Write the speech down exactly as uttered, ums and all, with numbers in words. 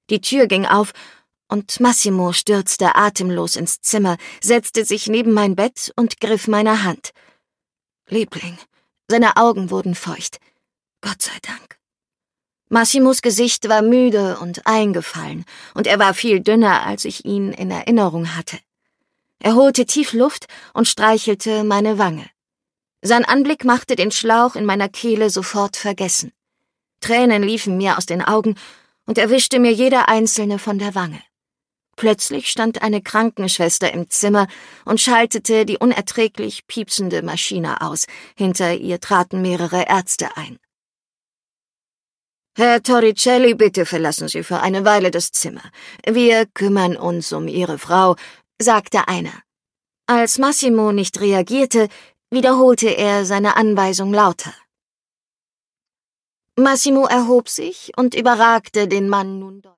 Die Tür ging auf, und Massimo stürzte atemlos ins Zimmer, setzte sich neben mein Bett und griff meine Hand. Liebling, seine Augen wurden feucht. Gott sei Dank. Massimos Gesicht war müde und eingefallen, und er war viel dünner, als ich ihn in Erinnerung hatte. Er holte tief Luft und streichelte meine Wange. Sein Anblick machte den Schlauch in meiner Kehle sofort vergessen. Tränen liefen mir aus den Augen, und er wischte mir jede einzelne von der Wange. Plötzlich stand eine Krankenschwester im Zimmer und schaltete die unerträglich piepsende Maschine aus. Hinter ihr traten mehrere Ärzte ein. »Herr Torricelli, bitte verlassen Sie für eine Weile das Zimmer. Wir kümmern uns um Ihre Frau«, sagte einer. Als Massimo nicht reagierte, wiederholte er seine Anweisung lauter. Massimo erhob sich und überragte den Mann nun deutlich.